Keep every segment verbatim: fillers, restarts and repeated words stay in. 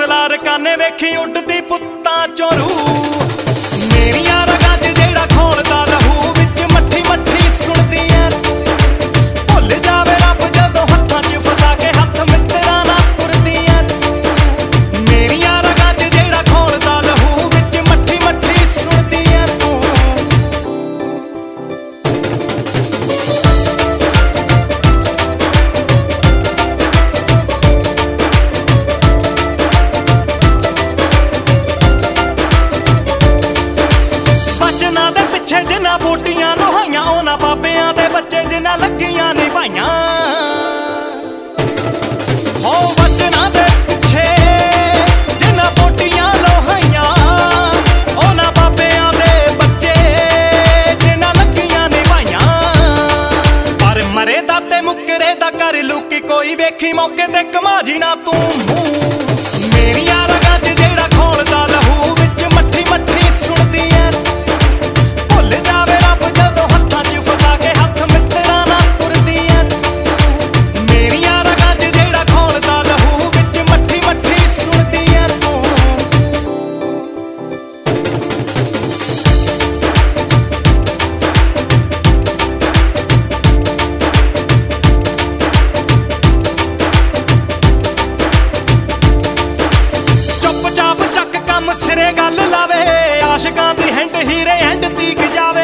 ਮਲਾਰ ਕਾਨੇ ਵੇਖੀ ਉੱਡਦੀ ਪੁੱਤਾਂ ਚੋਂ ਰੂਹ। ਮੇਰੀਆਂ ਰਗਾਂ 'ਚ ਜਿਹੜਾ ਖੋਲਦਾ ਲਹੂ ਵਿੱਚ ਮੱਠੀ ਮੱਠੀ ਸੁਣਦੀ ਐ ਤੂੰ। ਭੁੱਲ ਜਾਵੇ ਰੱਬ ਜਦੋਂ ਹੱਥਾਂ 'ਚ ਫਸਾ ਕੇ ਹੱਥ ਮਿੱਤਰਾਂ ਨਾਲ ਤੁਰਦੀ ਐ ਤੂੰ। ਮੇਰੀਆਂ ਰਗਾਂ 'ਚ ਜਿਹੜਾ ਖੋਲਦਾ ਲਹੂ ਵਿੱਚ ਮੱਠੀ ਮੱਠੀ ਸੁਣਦੀ ਐ ਤੂੰ। ਬਚਨਾਂ ਦੇ ਪਿੱਛੇ ਜਿਨ੍ਹਾਂ ਬੂਟੀਆਂ ਲੋਹਾਈਆਂ ਉਹਨਾਂ ਬਾਬਿਆਂ ਦੇ ਬੱਚੇ ਜਿਨ੍ਹਾਂ ਲੱਗੀਆਂ ਨੀ ਭਾਈਆਂ। ਹੋ ਬਚਨਾਂ ਦੇ ਪਿੱਛੇ ਜਿਨ੍ਹਾਂ ਬੂਟੀਆਂ ਲੋਹਾਈਆਂ ਉਹਨਾਂ ਬਾਬਿਆਂ ਦੇ ਬੱਚੇ ਜਿਨ੍ਹਾਂ ਲੱਗੀਆਂ ਨੀ ਭਾਈਆਂ। ਪਰ ਮਰੇ ਦਾ ਤੇ ਮੁੱਕਰੇ ਦਾ ਕਰ ਲੁਕੀ ਕੋਈ ਵੇਖੀ ਮੌਕੇ ਤੇ ਕਮਾ ਜੀ ਨਾ ਤੂੰ ਮੂੰਹ। ਮੇਰੀਆਂ ਰਗਾਂ 'ਚ ਜਿਹੜਾ ਖੋਲਦਾ ਲਹੂ ਵਿੱਚ ਮੱਠੀ ਮੱਠੀ ਸੁਣਦੀ ਐ। ਭੁੱਲ ਜਾਵੇ ਰੱਬ ਜਦੋਂ ਹੱਥਾਂ 'ਚ ਫਸਾ ਕੇ ਹੱਥ ਮਿੱਤਰਾਂ ਨਾਲ ਤੁਰਦੀ ਐ। ਮੇਰੀਆਂ ਰਗਾਂ 'ਚ ਜਿਹੜਾ ਖੋਲਦਾ ਲਹੂ ਵਿੱਚ ਮੱਠੀ ਮੱਠੀ ਸੁਣਦੀ ਐ ਤੂੰ। ਚੁੱਪ ਚਾਪ ਚੱਕ ਕੰਮ ਸਿਰੇ ਗੱਲ ਲਾਵੇ ਆਸ਼ਿਕਾਂ ਦੀ ਹਿੰਡ ਹੀਰੇ ਐਂਡ ਤੀਕ ਜਾਵੇ।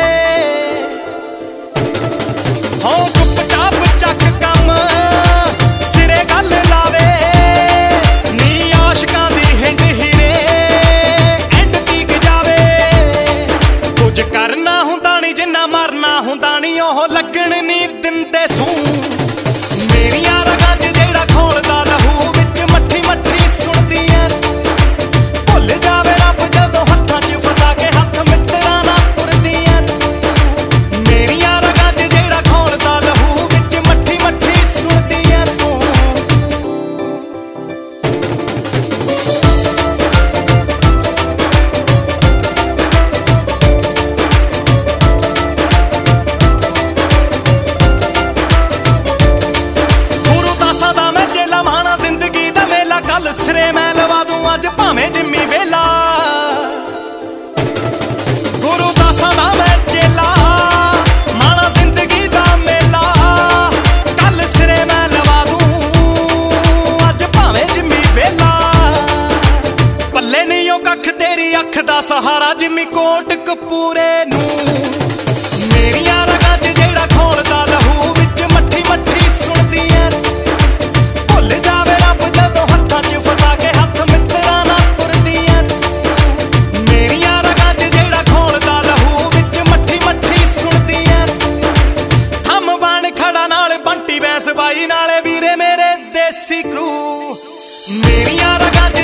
ਹੋ ਚੁੱਪ ਚਾਪ ਚੱਕ ਕੰਮ ਸਿਰੇ ਗੱਲ ਲਾਵੇ ਨੀ ਆਸ਼ਿਕਾਂ ਦੀ ਹਿੰਡ ਹੀਰੇ ਐਂਡ ਤੀਕ ਜਾਵੇ। ਕੁਝ ਕਰਨਾ ਹੁੰਦਾ ਨੀ ਜਿੰਨਾ ਮਰਨਾ ਹੁੰਦਾ ਨੀ ਉਹ ਲੱਗਣ ਨੀ ਦਿੰਦੇ ਸੂ। ਮੇਰੀਆਂ ਰਗਾਂ 'ਚ ਜਿਹੜਾ ਖੋਲਦਾ ਲਹੂ ਵਿੱਚ ਮੱਠੀ ਮੱਠੀ ਸੁਣਦੀ ਐ। ਭੁੱਲ ਜਾਵੇ ਰੱਬ ਜਦੋਂ ਹੱਥਾਂ 'ਚ ਫਸਾ ਕੇ ਹੱਥ ਮਿੱਤਰਾਂ ਨਾਲ ਤੁਰਦੀ ਐ। ਮੇਰੀਆਂ ਰਗਾਂ 'ਚ ਜਿਹੜਾ ਖੋਲਦਾ ਲਹੂ ਵਿੱਚ ਮੱਠੀ ਮੱਠੀ ਸੁਣਦੀ ਐ ਤੂੰ। ਗੁਰੂ ਦਾਸਾਂ ਦਾ ਮੈਂ ਚੇਲਾ ਮਾਣਾ ਜ਼ਿੰਦਗੀ ਦਾ ਮੇਲਾ ਕੱਲ ਸਿਰੇ ਮੈਂ ਲਵਾ ਦੂੰ ਅੱਜ ਭਾਵੇਂ ਜਿੰਮੀ ਵੇਲਾ। ਗੁਰੂ ਦਾਸਾਂ ਦਾ ਮੈਂ ਚੇਲਾ ਮਾਣਾ ਜ਼ਿੰਦਗੀ ਦਾ ਮੇਲਾ ਕੱਲ ਸਿਰੇ ਮੈਂ ਲਵਾ ਦੂੰ ਅੱਜ ਭਾਵੇਂ ਜਿੰਮੀ ਵੇਲਾ। ਪੱਲੇ ਨਹੀਂ ਉਹ ਕੱਖ ਤੇਰੀ ਅੱਖ ਦਾ ਸਹਾਰਾ ਜਿੰਮੀ ਕੋਟ ਕਪੂਰੇ ਨੂੰ। ਮੇਰੀਆਂ ਰਗਾਂ 'ਚ ਜਿਹੜਾ ਖੋਲਦਾ ਲਹੂ ਵਿੱਚ ਮੱਠੀ ਮੱਠੀ ਸੁਣਦੀ ਐ। ਭੁੱਲ ਜਾਵੇ ਰੱਬ ਜਦੋਂ ਹੱਥਾਂ 'ਚ ਫਸਾ ਕੇ ਹੱਥ ਮਿੱਤਰਾਂ ਨਾਲ ਤੁਰਦੀ ਐ। ਮੇਰੀਆਂ ਰਗਾਂ 'ਚ ਜਿਹੜਾ ਖੋਲਦਾ ਲਹੂ ਵਿੱਚ ਮੱਠੀ ਮੱਠੀ ਸੁਣਦੀ ਐ। ਹਮ ਬਣ ਖੜਾ ਨਾਲ ਬੰਟੀ ਬੈਂਸ ਬਾਈ ਨਾਲੇ ਵੀਰੇ ਮੇਰੇ ਦੇਸੀ ਕਰੂ। ਮੇਰੀਆਂ ਰਗਾਂ 'ਚ